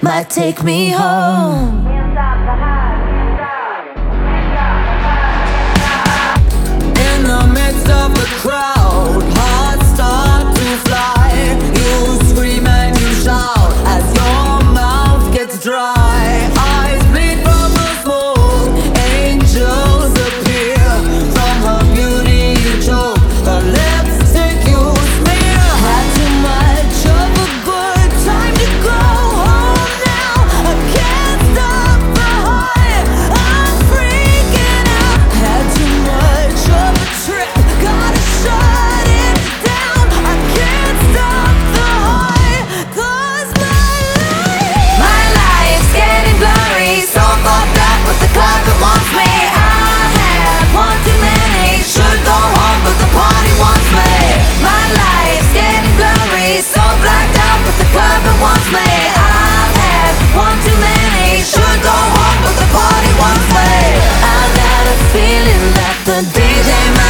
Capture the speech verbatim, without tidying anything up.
might take me home. In the midst of the crowd, hearts start to fly. You scream and you shout as your mouth gets dry. Eyes bleed from the smoke, angels appear. From her beauty you choke, her lipstick you smear. Had too much of a good time to go home now. I can't stop the high, I'm freaking out. Had too much of a trip, gotta shut it down. I can't stop the high, 'cause my life My life's getting blurry, so fucked up with the club that wants me. I have one too many, should go home but the party wants me. My life's getting blurry, so blacked out with the club that wants me. I've had one too many, should go home but the party wants me. I got a feeling that the D J might